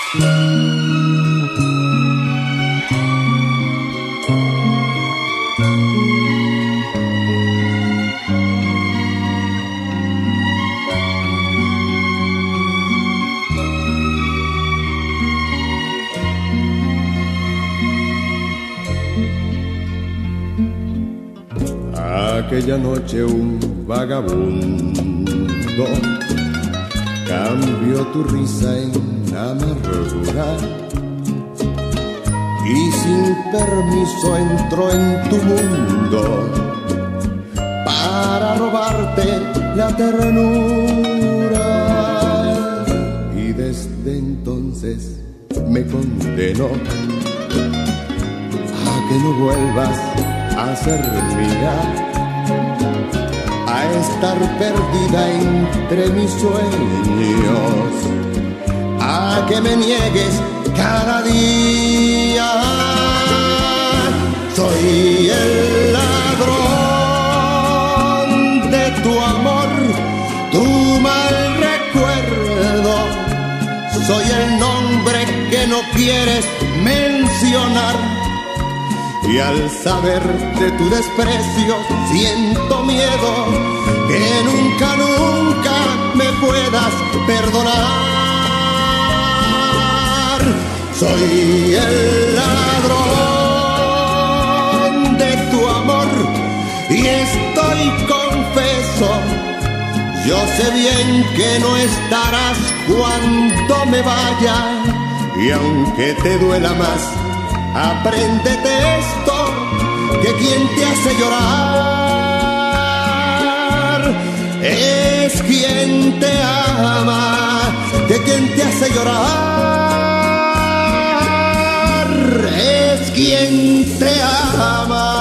Aquella noche un vagabundo cambió tu risa en amargura y sin permiso entró en tu mundo para robarte la ternura. Y desde entonces me condenó a que no vuelvas a ser mía, a estar perdida entre mis sueños, a que me niegues cada día. Soy el ladrón de tu amor, tu mal recuerdo. Soy el nombre que no quieres mencionar. Y al saber de tu desprecio siento miedo que nunca, nunca me puedas perdonar. Soy el ladrón de tu amor y estoy confeso. Yo sé bien que no estarás cuando me vaya y aunque te duela más, apréndete esto, que quien te hace llorar es quien te ama, que quien te hace llorar es quien te ama.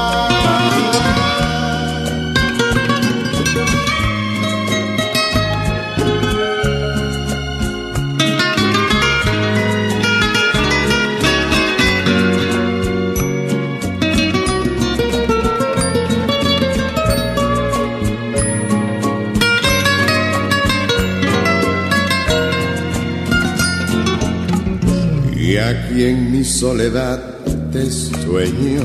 Y aquí en mi soledad te sueño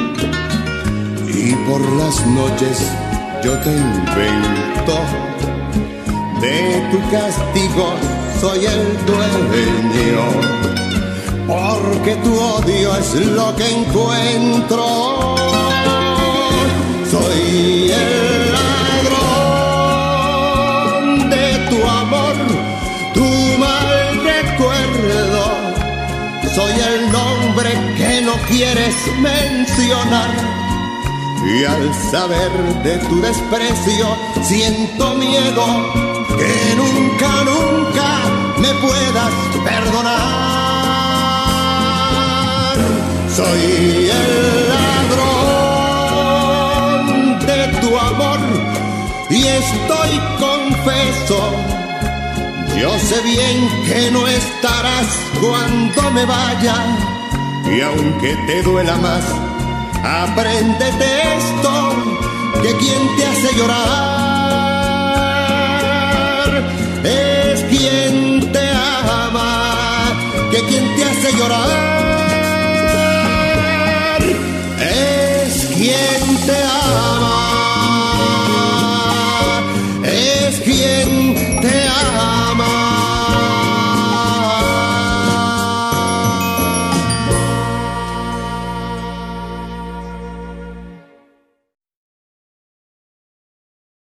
y por las noches yo te invento. De tu castigo soy el dueño, porque tu odio es lo que encuentro. Soy el ladrón de tu amor, tu mal recuerdo. Soy el nombre que no quieres mencionar. Y al saber de tu desprecio siento miedo que nunca, nunca me puedas perdonar. Soy el ladrón de tu amor y estoy confeso. Yo sé bien que no estarás cuando me vaya y aunque te duela más, apréndete esto, que quien te hace llorar es quien te ama, que quien te hace llorar